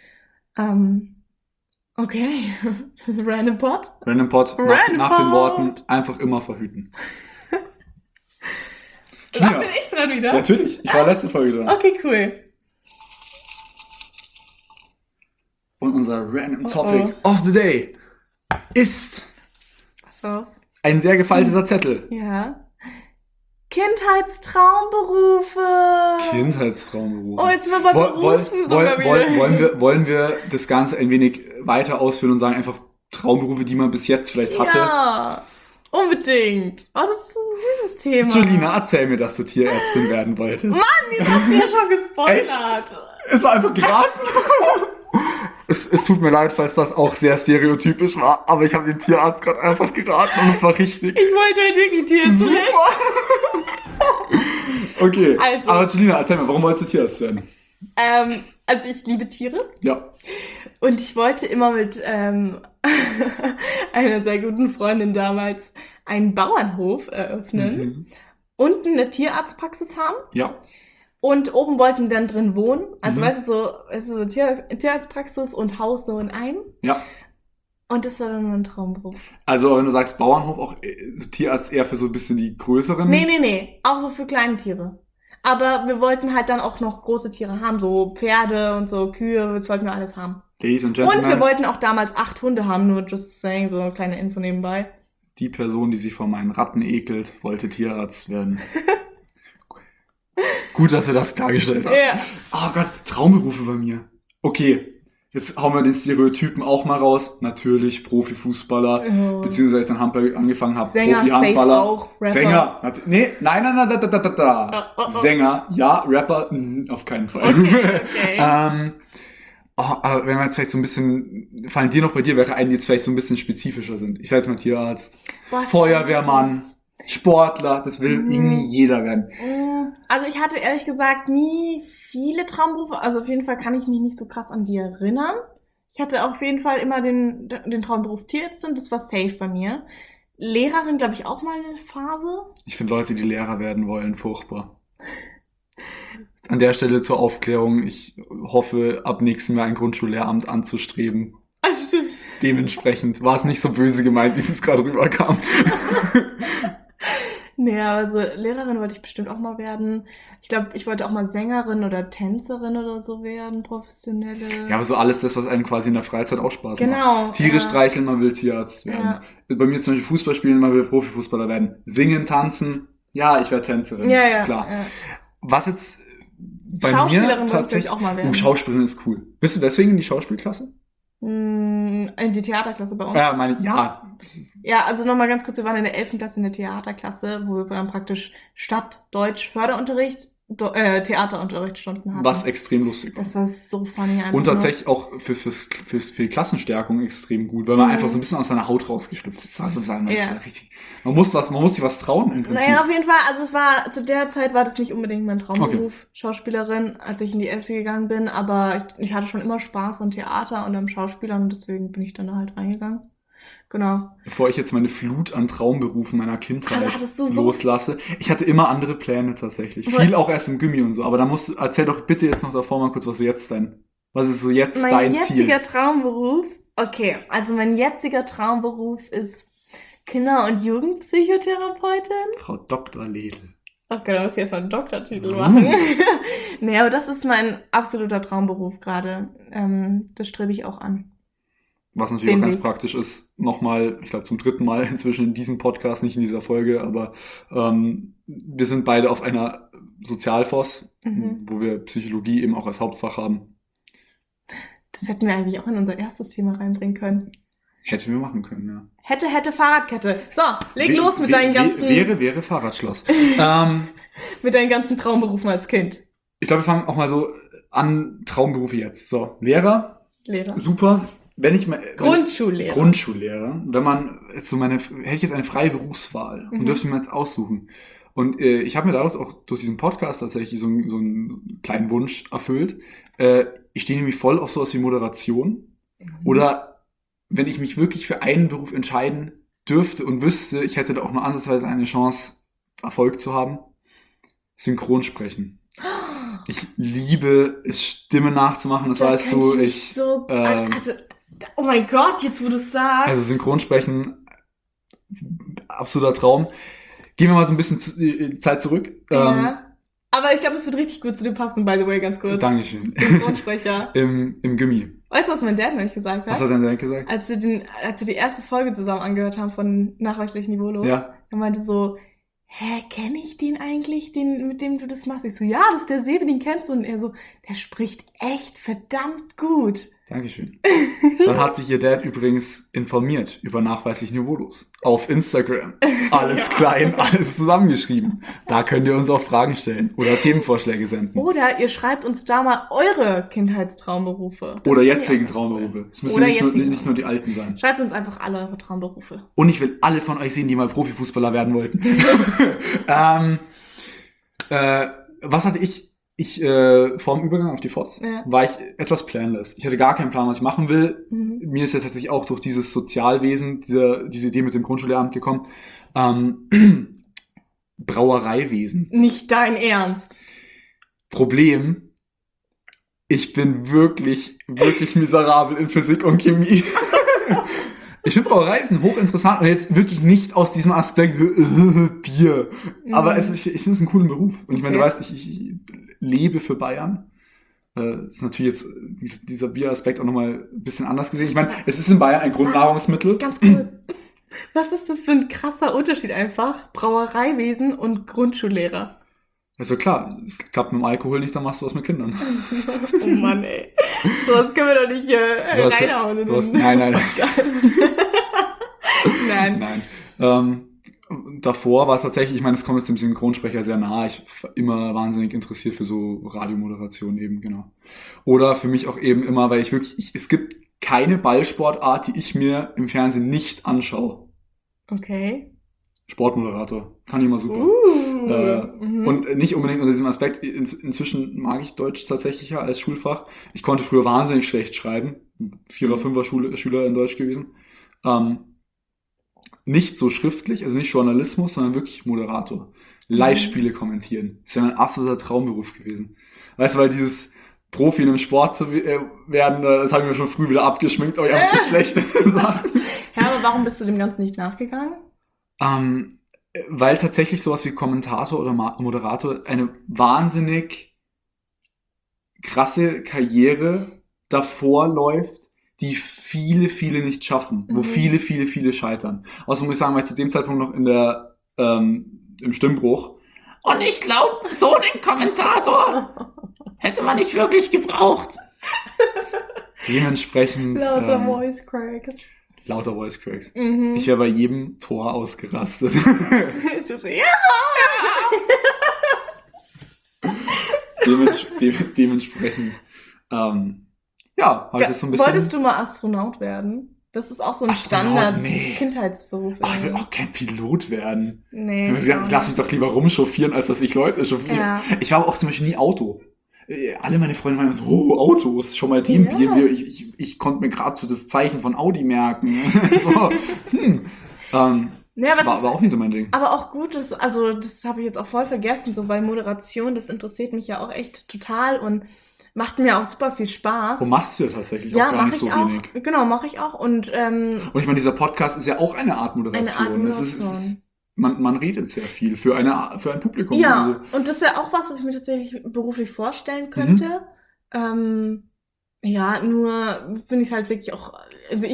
Speaker 2: Okay. Random Pod?
Speaker 1: Random Pod,
Speaker 2: Random
Speaker 1: nach den
Speaker 2: Pod.
Speaker 1: Worten, einfach immer verhüten. Julia.
Speaker 2: Bin ich dran wieder?
Speaker 1: Natürlich, ich war letzte Folge dran.
Speaker 2: Okay, cool.
Speaker 1: Und unser Random Topic of the Day ist
Speaker 2: So.
Speaker 1: ein sehr gefalteter Zettel.
Speaker 2: Ja. Kindheitstraumberufe.
Speaker 1: Kindheitstraumberufe.
Speaker 2: Oh, jetzt sind wir bei Berufen sogar wieder.
Speaker 1: Wollen wir das Ganze ein wenig weiter ausführen und sagen einfach Traumberufe, die man bis jetzt vielleicht hatte?
Speaker 2: Ja, unbedingt. Oh, das ist ein süßes Thema.
Speaker 1: Julina, erzähl mir, dass du Tierärztin werden wolltest.
Speaker 2: Mann, jetzt hast du ja schon gespoilert.
Speaker 1: Es war einfach geraten. Es tut mir leid, falls das auch sehr stereotypisch war, aber ich habe den Tierarzt gerade einfach geraten und es war richtig.
Speaker 2: Ich wollte halt wirklich Tierärztin werden.
Speaker 1: Okay,
Speaker 2: Also.
Speaker 1: aber Julina, erzähl mir, warum wolltest du Tierarzt werden?
Speaker 2: Also ich liebe Tiere
Speaker 1: Ja.
Speaker 2: und ich wollte immer mit einer sehr guten Freundin damals einen Bauernhof eröffnen, unten eine Tierarztpraxis haben.
Speaker 1: Ja.
Speaker 2: Und oben wollten wir dann drin wohnen. Also weißt du, so Tierarztpraxis und Haus so in einem.
Speaker 1: Ja.
Speaker 2: Und das war dann mein Traumberuf.
Speaker 1: Also wenn du sagst Bauernhof, auch so Tierarzt eher für so ein bisschen die größeren?
Speaker 2: Nee. Auch so für kleine Tiere. Aber wir wollten halt dann auch noch große Tiere haben. So Pferde und so Kühe. Das wollten wir alles haben.
Speaker 1: Ladies and Gentlemen.
Speaker 2: Und wir wollten auch damals 8 Hunde haben. Nur just saying, so eine kleine Info nebenbei.
Speaker 1: Die Person, die sich vor meinen Ratten ekelt, wollte Tierarzt werden. Gut, dass wir das klargestellt haben.
Speaker 2: Ja.
Speaker 1: Oh Gott, Traumberufe bei mir. Okay, jetzt hauen wir den Stereotypen auch mal raus. Natürlich Profifußballer, beziehungsweise als ich dann Handball angefangen habe,
Speaker 2: Sänger,
Speaker 1: Profi-Handballer.
Speaker 2: safe auch, Rapper.
Speaker 1: Sänger, nein. Sänger, ja, Rapper, auf keinen Fall.
Speaker 2: Okay.
Speaker 1: Aber wenn wir jetzt vielleicht so ein bisschen, fallen dir noch bei dir welche ein, die jetzt vielleicht so ein bisschen spezifischer sind. Ich sag jetzt mal Tierarzt, Feuerwehrmann, Sportler, das will irgendwie jeder werden.
Speaker 2: Also ich hatte ehrlich gesagt nie viele Traumberufe, also auf jeden Fall kann ich mich nicht so krass an die erinnern. Ich hatte auf jeden Fall immer den Traumberuf Tierärztin, das war safe bei mir. Lehrerin, glaube ich, auch mal eine Phase.
Speaker 1: Ich finde Leute, die Lehrer werden wollen, furchtbar. An der Stelle zur Aufklärung, ich hoffe, ab nächstem Jahr ein Grundschullehramt anzustreben.
Speaker 2: Stimmt.
Speaker 1: Dementsprechend war es nicht so böse gemeint, wie es gerade rüberkam.
Speaker 2: Nee, also Lehrerin wollte ich bestimmt auch mal werden. Ich glaube, ich wollte auch mal Sängerin oder Tänzerin oder so werden, professionelle.
Speaker 1: Ja, aber so alles das, was einem quasi in der Freizeit auch Spaß macht.
Speaker 2: Genau.
Speaker 1: Tiere streicheln, man will Tierarzt werden.
Speaker 2: Ja.
Speaker 1: Bei mir zum Beispiel Fußball spielen, man will Profifußballer werden. Singen, tanzen, ja, ich werde Tänzerin.
Speaker 2: Ja,
Speaker 1: klar.
Speaker 2: Ja.
Speaker 1: Was jetzt bei
Speaker 2: Schauspielerin
Speaker 1: mir
Speaker 2: wollte ich auch mal werden.
Speaker 1: Schauspielerin ist cool. Bist du deswegen in die Schauspielklasse?
Speaker 2: In die Theaterklasse bei uns.
Speaker 1: Ja.
Speaker 2: Ja, also nochmal ganz kurz, wir waren in der 11. Klasse in der Theaterklasse, wo wir dann praktisch statt Deutsch Förderunterricht Theaterunterrichtsstunden hatten.
Speaker 1: Was extrem lustig war.
Speaker 2: Das war so funny einfach.
Speaker 1: Und tatsächlich auch für die Klassenstärkung extrem gut, weil man einfach so ein bisschen aus seiner Haut rausgeschlüpft ist. Das war so richtig. Man muss sich was trauen im Prinzip.
Speaker 2: Naja, auf jeden Fall, also zu der Zeit war das nicht unbedingt mein Traumberuf, Schauspielerin, als ich in die 11. gegangen bin, aber ich hatte schon immer Spaß am Theater und am Schauspielern und deswegen bin ich dann da halt reingegangen. Genau.
Speaker 1: Bevor ich jetzt meine Flut an Traumberufen meiner Kindheit
Speaker 2: so
Speaker 1: loslasse. Ich hatte immer andere Pläne tatsächlich. Viel auch erst im Gymi und so. Aber erzähl doch bitte jetzt noch davor mal kurz, was ist so jetzt dein Ziel?
Speaker 2: Mein jetziger Traumberuf? Okay, also mein jetziger Traumberuf ist Kinder- und Jugendpsychotherapeutin.
Speaker 1: Frau Dr. Ledl.
Speaker 2: Okay, da muss ich jetzt mal einen Doktortitel machen. Nee, aber das ist mein absoluter Traumberuf gerade. Das strebe ich auch an.
Speaker 1: Was natürlich auch ganz praktisch ist, nochmal, ich glaube zum 3. Mal inzwischen in diesem Podcast, nicht in dieser Folge, aber wir sind beide auf einer Sozialfos, wo wir Psychologie eben auch als Hauptfach haben.
Speaker 2: Das hätten wir eigentlich auch in unser erstes Thema reinbringen können.
Speaker 1: Hätten wir machen können, ja.
Speaker 2: Hätte Fahrradkette. So, leg los mit deinen ganzen...
Speaker 1: Wäre Fahrradschloss.
Speaker 2: mit deinen ganzen Traumberufen als Kind.
Speaker 1: Ich glaube, wir fangen auch mal so an, Traumberufe jetzt. So, Lehrer. Super. Grundschullehrer. Wenn man jetzt hätte ich jetzt eine freie Berufswahl und dürfte mir jetzt aussuchen. Und ich habe mir daraus auch durch diesen Podcast tatsächlich so einen kleinen Wunsch erfüllt. Ich stehe nämlich voll auf sowas wie Moderation. Oder wenn ich mich wirklich für einen Beruf entscheiden dürfte und wüsste, ich hätte da auch nur ansatzweise eine Chance, Erfolg zu haben. Synchronsprechen. Ich liebe es, Stimme nachzumachen, das weißt du.
Speaker 2: Oh mein Gott, jetzt wo du es sagst.
Speaker 1: Also Synchronsprechen, absoluter Traum. Gehen wir mal so ein bisschen Zeit zurück.
Speaker 2: Ja. Aber ich glaube, es wird richtig gut zu dir passen, by the way, ganz kurz.
Speaker 1: Dankeschön.
Speaker 2: Synchronsprecher.
Speaker 1: Im Gimmi.
Speaker 2: Weißt du, was mein Dad neulich gesagt hat?
Speaker 1: Was hat dein Dad gesagt?
Speaker 2: Als wir die erste Folge zusammen angehört haben von Nachweislich Niveaulos,
Speaker 1: Ja.
Speaker 2: er meinte so, kenne ich den eigentlich, mit dem du das machst? Ich so, ja, das ist der Sebe, den kennst du. Und er so, der spricht echt verdammt gut.
Speaker 1: Dankeschön. Dann hat sich ihr Dad übrigens informiert über Nachweislich Niveaulos auf Instagram. Alles klein, alles zusammengeschrieben. Da könnt ihr uns auch Fragen stellen oder Themenvorschläge senden.
Speaker 2: Oder ihr schreibt uns da mal eure Kindheitstraumberufe.
Speaker 1: Oder jetzigen Traumberufe. Es müssen nicht nur die alten sein.
Speaker 2: Schreibt uns einfach alle eure Traumberufe.
Speaker 1: Und ich will alle von euch sehen, die mal Profifußballer werden wollten. Was hatte ich? Vor dem Übergang auf die FOS war ich etwas planless. Ich hatte gar keinen Plan, was ich machen will. Mir ist jetzt tatsächlich auch durch dieses Sozialwesen, diese Idee mit dem Grundschullehramt gekommen. Brauereiwesen.
Speaker 2: Nicht dein Ernst.
Speaker 1: Problem, ich bin wirklich, wirklich miserabel in Physik und Chemie. Ich finde Brauereisen hochinteressant und jetzt wirklich nicht aus diesem Aspekt Bier. Aber ich finde es einen coolen Beruf. Und ich meine, du weißt, ich lebe für Bayern. Ist natürlich jetzt dieser Bieraspekt auch nochmal ein bisschen anders gesehen. Ich meine, es ist in Bayern ein Grundnahrungsmittel.
Speaker 2: Ganz cool. Was ist das für ein krasser Unterschied einfach? Brauereiwesen und Grundschullehrer.
Speaker 1: Also klar, es klappt mit dem Alkohol nicht, dann machst du was mit Kindern.
Speaker 2: Oh Mann, ey. Sowas können wir doch nicht reinhauen.
Speaker 1: Nein. Davor war es tatsächlich, ich meine, es kommt jetzt dem Synchronsprecher sehr nah. Ich war immer wahnsinnig interessiert für so Radiomoderation eben, genau. Oder für mich auch eben immer, weil es gibt keine Ballsportart, die ich mir im Fernsehen nicht anschaue.
Speaker 2: Okay.
Speaker 1: Sportmoderator. Fand ich immer super. Und nicht unbedingt unter diesem Aspekt. Inzwischen mag ich Deutsch tatsächlich ja als Schulfach. Ich konnte früher wahnsinnig schlecht schreiben. 4er, 5er Schüler in Deutsch gewesen. Nicht so schriftlich, also nicht Journalismus, sondern wirklich Moderator. Live-Spiele kommentieren. Das wäre mein absoluter Traumberuf gewesen. Weißt du, weil dieses Profi in einem Sport zu werden, das habe ich mir schon früh wieder abgeschminkt, aber ich habe zu schlechte Sachen.
Speaker 2: Ja, aber warum bist du dem Ganzen nicht nachgegangen?
Speaker 1: Weil tatsächlich sowas wie Kommentator oder Moderator eine wahnsinnig krasse Karriere davor läuft, die viele, viele nicht schaffen, wo viele, viele, viele scheitern. Außerdem muss ich sagen, war ich zu dem Zeitpunkt noch im Stimmbruch. Und ich glaube, so einen Kommentator hätte man nicht wirklich gebraucht. Dementsprechend
Speaker 2: Lauter Voice Cracks.
Speaker 1: Ich wäre bei jedem Tor ausgerastet. Dementsprechend, habe ich das so ein bisschen...
Speaker 2: Wolltest du mal Astronaut werden? Das ist auch so ein Standard-Kindheitsberuf.
Speaker 1: Ich will auch kein Pilot werden.
Speaker 2: Nee.
Speaker 1: Lass mich doch lieber rumchauffieren, als dass ich Leute chauffiere. Ja. Ich war auch zum Beispiel nie Auto. Alle meine Freunde meinen so, Autos, schon mal den BMW. Ich konnte mir gerade so das Zeichen von Audi merken. So, war auch nicht so mein Ding.
Speaker 2: Aber auch gut, das habe ich jetzt auch voll vergessen, so bei Moderation, das interessiert mich ja auch echt total und macht mir auch super viel Spaß.
Speaker 1: Und machst du ja tatsächlich auch gar nicht so wenig.
Speaker 2: Genau, mache ich auch. Und
Speaker 1: ich meine, dieser Podcast ist ja auch eine Art Moderation. Man redet sehr viel für ein Publikum.
Speaker 2: Ja, und das wäre auch was ich mir tatsächlich beruflich vorstellen könnte. Nur finde ich halt wirklich auch, also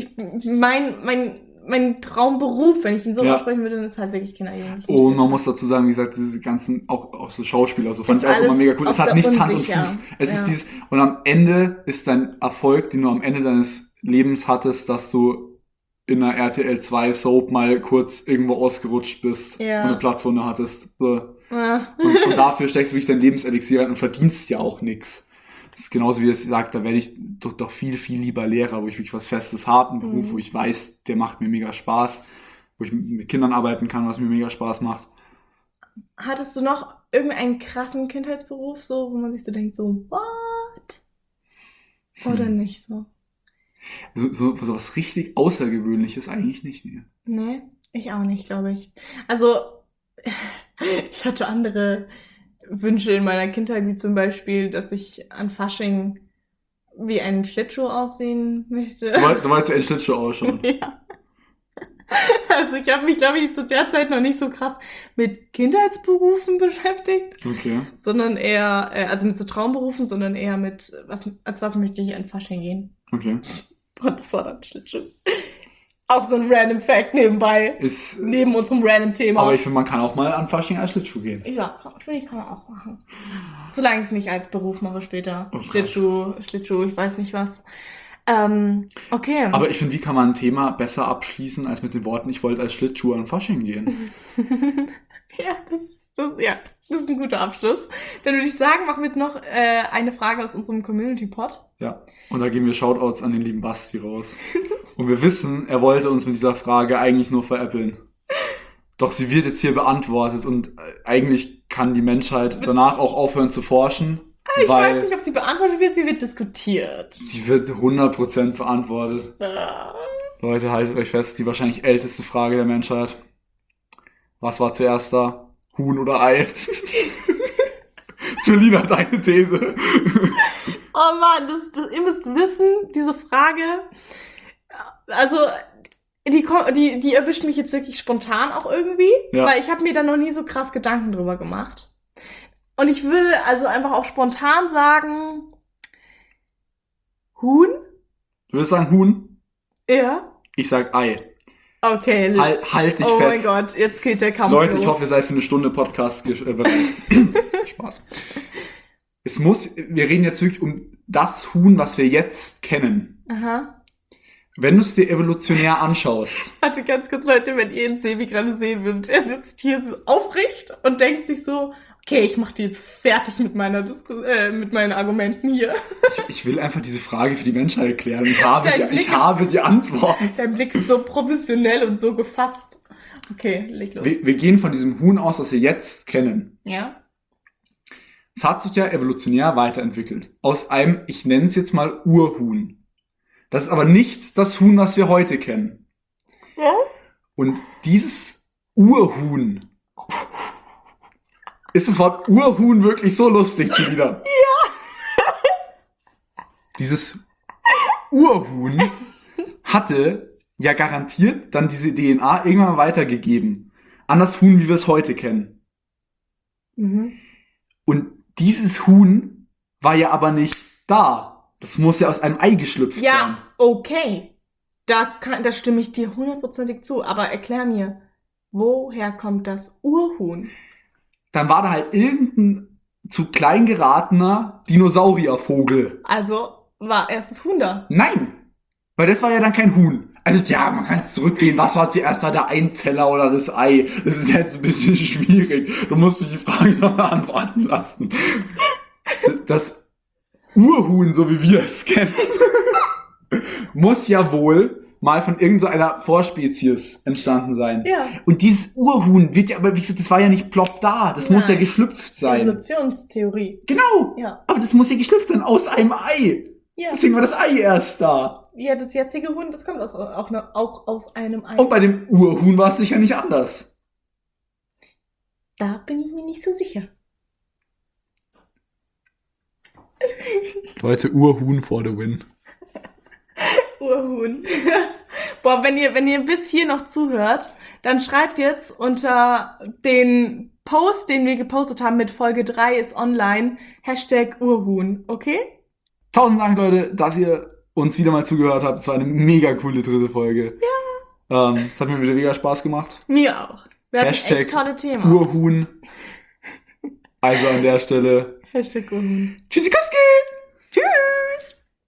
Speaker 2: mein Traumberuf, wenn ich ihn so aussprechen würde, ist halt wirklich Kinderjugendliche.
Speaker 1: Und man muss dazu sagen, wie gesagt, diese ganzen, auch so Schauspieler, so fand ich auch immer mega cool. Es hat nichts Hand und Fuß. Es ist dieses, und am Ende ist dein Erfolg, den du am Ende deines Lebens hattest, dass du in einer RTL 2 Soap mal kurz irgendwo ausgerutscht bist und eine Platzwunde hattest. So. Ja. Und dafür steckst du wirklich dein Lebenselixier und verdienst ja auch nichts. Das ist genauso wie es sagt, da werde ich doch viel, viel lieber Lehrer, wo ich wirklich was Festes habe, einen Beruf, wo ich weiß, der macht mir mega Spaß, wo ich mit Kindern arbeiten kann, was mir mega Spaß macht.
Speaker 2: Hattest du noch irgendeinen krassen Kindheitsberuf, so, wo man sich so denkt, so, what? Oder nicht so?
Speaker 1: So was richtig Außergewöhnliches eigentlich nicht, ne?
Speaker 2: Nee, ich auch nicht, glaube ich. Also, ich hatte andere Wünsche in meiner Kindheit, wie zum Beispiel, dass ich an Fasching wie ein Schlittschuh aussehen möchte.
Speaker 1: Du wolltest ein Schlittschuh ausschauen?
Speaker 2: Ja. Also ich habe mich, glaube ich, zu der Zeit noch nicht so krass mit Kindheitsberufen beschäftigt,
Speaker 1: Okay.
Speaker 2: sondern eher, also mit so Traumberufen, sondern eher mit, als was möchte ich an Fasching gehen.
Speaker 1: Okay.
Speaker 2: Und das war dann Schlittschuh. Auch so ein random Fact nebenbei,
Speaker 1: Ist,
Speaker 2: neben unserem random Thema.
Speaker 1: aber ich finde, man kann auch mal an Fasching als Schlittschuh gehen.
Speaker 2: Ja, finde ich, kann man auch machen. Solange ich es nicht als Beruf mache später.
Speaker 1: Oh Gott.
Speaker 2: Schlittschuh, ich weiß nicht was. Okay.
Speaker 1: Aber ich finde, wie kann man ein Thema besser abschließen, als mit den Worten, ich wollte als Schlittschuh an Fasching gehen?
Speaker 2: Ja, das ist ein guter Abschluss. Dann würde ich sagen, machen wir jetzt noch eine Frage aus unserem Community-Pod.
Speaker 1: Ja. Und da geben wir Shoutouts an den lieben Basti raus. Und wir wissen, er wollte uns mit dieser Frage eigentlich nur veräppeln. Doch sie wird jetzt hier beantwortet und eigentlich kann die Menschheit danach auch aufhören zu forschen,
Speaker 2: Ich weiß
Speaker 1: weil
Speaker 2: nicht, ob sie beantwortet wird, sie wird diskutiert.
Speaker 1: die wird 100% beantwortet. Leute, haltet euch fest, die wahrscheinlich älteste Frage der Menschheit. Was war zuerst da? Huhn oder Ei? Julina, deine These.
Speaker 2: Oh Mann, ihr müsst wissen, diese Frage, also die erwischt mich jetzt wirklich spontan auch irgendwie,
Speaker 1: Ja.
Speaker 2: weil ich habe mir da noch nie so krass Gedanken drüber gemacht. Und ich würde also einfach auch spontan sagen, Huhn?
Speaker 1: Du würdest sagen Huhn?
Speaker 2: Ja.
Speaker 1: Ich sag Ei.
Speaker 2: Okay.
Speaker 1: Halt dich
Speaker 2: Oh
Speaker 1: fest.
Speaker 2: mein Gott, jetzt geht der Kampf
Speaker 1: Leute,
Speaker 2: los.
Speaker 1: ich hoffe, ihr seid für eine Stunde Podcast bereit. Spaß. Wir reden jetzt wirklich um das Huhn, was wir jetzt kennen.
Speaker 2: Aha.
Speaker 1: Wenn du es dir evolutionär anschaust,
Speaker 2: Warte ganz kurz, Leute, wenn ihr den Sebi gerade sehen würdet. Er sitzt hier so aufrecht und denkt sich so, okay, ich mach die jetzt fertig mit mit meinen Argumenten hier.
Speaker 1: ich will einfach diese Frage für die Menschheit erklären. Ich habe
Speaker 2: Dein
Speaker 1: die Antwort.
Speaker 2: Sein Blick ist so professionell und so gefasst. Okay, leg los.
Speaker 1: Wir gehen von diesem Huhn aus, das wir jetzt kennen.
Speaker 2: Ja?
Speaker 1: Es hat sich ja evolutionär weiterentwickelt. Aus einem, ich nenne es jetzt mal Urhuhn. Das ist aber nicht das Huhn, was wir heute kennen.
Speaker 2: Ja?
Speaker 1: Und dieses Urhuhn, ist das Wort Urhuhn wirklich so lustig schon wieder? Ja. Dieses Urhuhn hatte ja garantiert dann diese DNA irgendwann weitergegeben. An das Huhn, wie wir es heute kennen.
Speaker 2: Mhm.
Speaker 1: Und dieses Huhn war ja aber nicht da. Das muss ja aus einem Ei geschlüpft sein.
Speaker 2: Ja, okay. Da stimme ich dir 100%ig zu. Aber erklär mir, woher kommt das Urhuhn?
Speaker 1: Dann war da halt irgendein zu klein geratener Dinosauriervogel.
Speaker 2: Also war erst das Huhn da.
Speaker 1: Nein, weil das war ja dann kein Huhn. Also ja, man kann es zurückgehen. Was war zuerst da, der Einzeller oder das Ei? Das ist jetzt ein bisschen schwierig. Du musst mich die Frage noch beantworten lassen. Das Urhuhn, so wie wir es kennen, muss ja wohl mal von irgendeiner Vorspezies entstanden sein.
Speaker 2: Ja.
Speaker 1: Und dieses Urhuhn wird ja, aber wie gesagt, das war ja nicht plopp da. Das muss ja
Speaker 2: Nein.
Speaker 1: geschlüpft sein.
Speaker 2: Evolutionstheorie.
Speaker 1: Genau.
Speaker 2: Ja.
Speaker 1: Aber das muss ja geschlüpft sein aus einem Ei.
Speaker 2: Ja.
Speaker 1: Deswegen war das Ei erst da.
Speaker 2: Ja, das jetzige Huhn, das kommt auch aus einem Ei.
Speaker 1: Und bei dem Urhuhn war es sicher nicht anders.
Speaker 2: Da bin ich mir nicht so sicher.
Speaker 1: Leute, Urhuhn for the win.
Speaker 2: Urhuhn. Boah, wenn ihr bis hier noch zuhört, dann schreibt jetzt unter den Post, den wir gepostet haben mit Folge 3 ist online, #Urhuhn, okay?
Speaker 1: 1000 Dank, Leute, dass ihr uns wieder mal zugehört habt. Es war eine mega coole dritte Folge. Ja. Es hat mir wieder mega Spaß gemacht.
Speaker 2: Mir auch. Wir hatten
Speaker 1: Hashtag
Speaker 2: echt tolle Themen.
Speaker 1: Urhuhn. Also an der Stelle.
Speaker 2: Urhuhn.
Speaker 1: Tschüssikowski!
Speaker 2: Tschüss!